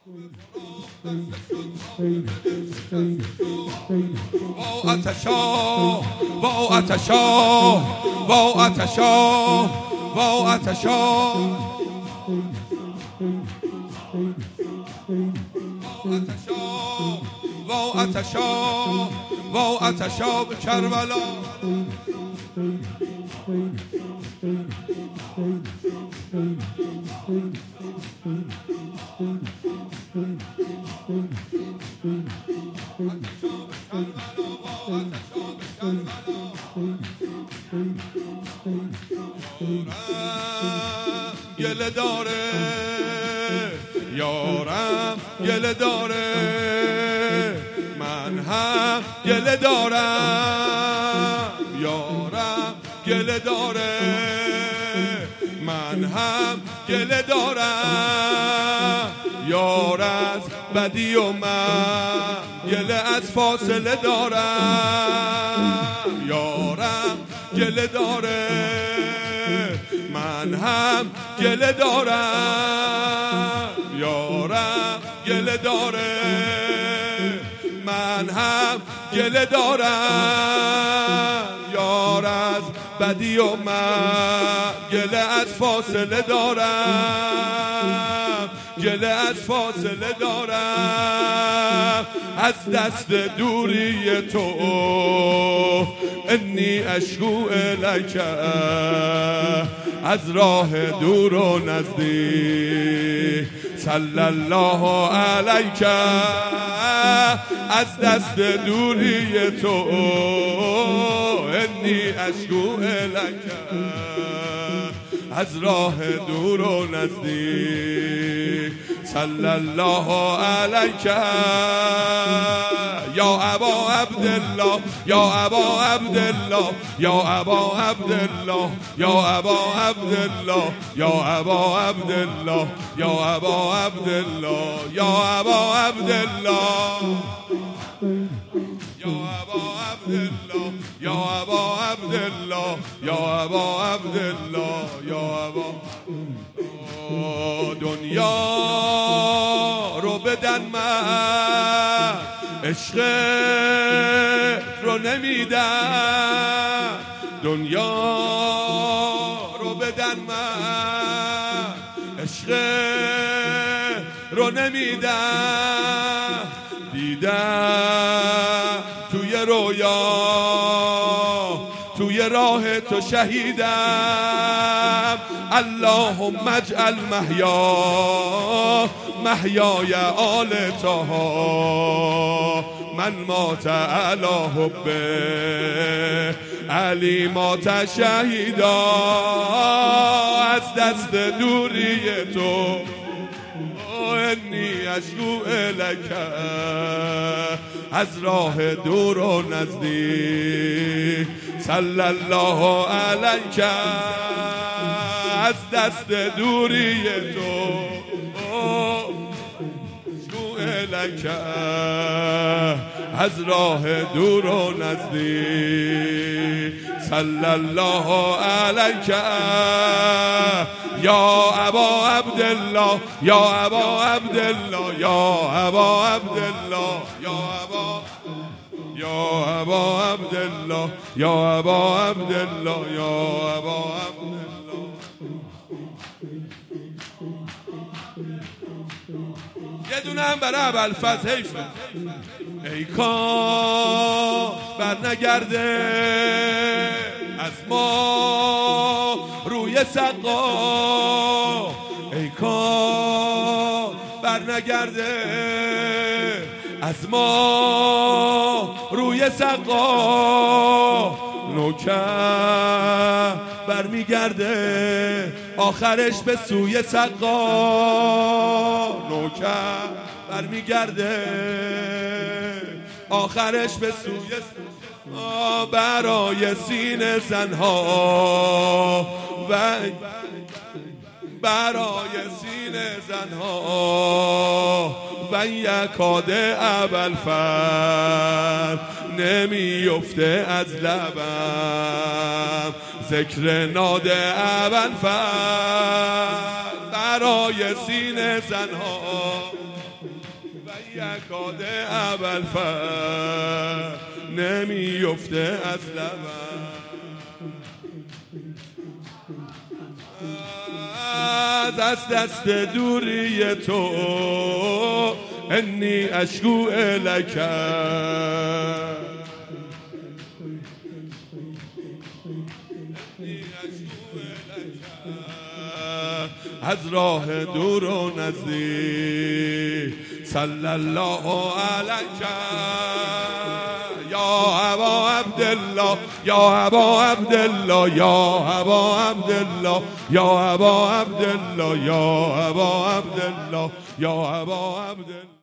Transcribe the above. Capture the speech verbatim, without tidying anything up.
وا آتشا وا آتشا وا آتشا وا آتشا وا آتشا وا آتشا به کربلا گله داره یارم گله داره من هم گله دارم یارم گله داره من هم گله دارم یار از بدی و من گله از فاصله دارم یارم گله داره من هم گله دارم یارم گله داره من هم گله دارم یار از بدی و من گله از فاصله دارم گله از فاصله دارم از دست دوری تو انی اشکو الیک از راه دور و نزدیک صلی الله علیک از دست دوری تو انی اشکو الیک از راه دور و نزدیک صلی الله علیک یا ابا عبدالله یا ابا عبدالله یا ابا عبدالله یا ابا عبدالله یا ابا عبدالله یا ابا عبدالله یا ابا عبدالله یا ابا عبدالله یا ابا عبدالله یا ابا عبدالله یا ابا دنیا رو بدن من عشق رو نمیدم دنیا رو بدن من عشق رو نمیدم دیدم توی رویا توی راه تو شهیدم اللهم اجعل محیا محیای آل طه من مات علی حب علی مات شهیدا از دست دوری تو انی اشکو الیک از راه دور و نزدیک صلی الله علیک از دست دوری تو اشکو الیک از راه دور و نزدیک صلی الله علیک یا ابا عبدالله یا ابا عبدالله یا ابا عبدالله یا ابا یا ابا عبدالله یا ابا عبدالله یا ابا عبدالله یه دونه هم برای ابوالفضل حیفه ای کان بر نگرده از ما روی سقا ای کان بر نگرده از ما روی سقا نوکر برمیگرده آخرش به سوی سقا نوکر برمیگرده آخرش به سوی سقا برای سینه زنها و برای سینه زنها و یکاد ابوالفضل نمیفته از لبم ذکر ناد ابوالفضل برای سینه زنها یکاد ابوالفضل نمیفته از لبم از دست دوری تو انی اشکو الک از راه دور و نزدیک صلی الله علیک یا ابا عبدالله یا ابا عبدالله یا ابا عبدالله یا ابا عبدالله یا ابا عبدالله یا ابا عبدالله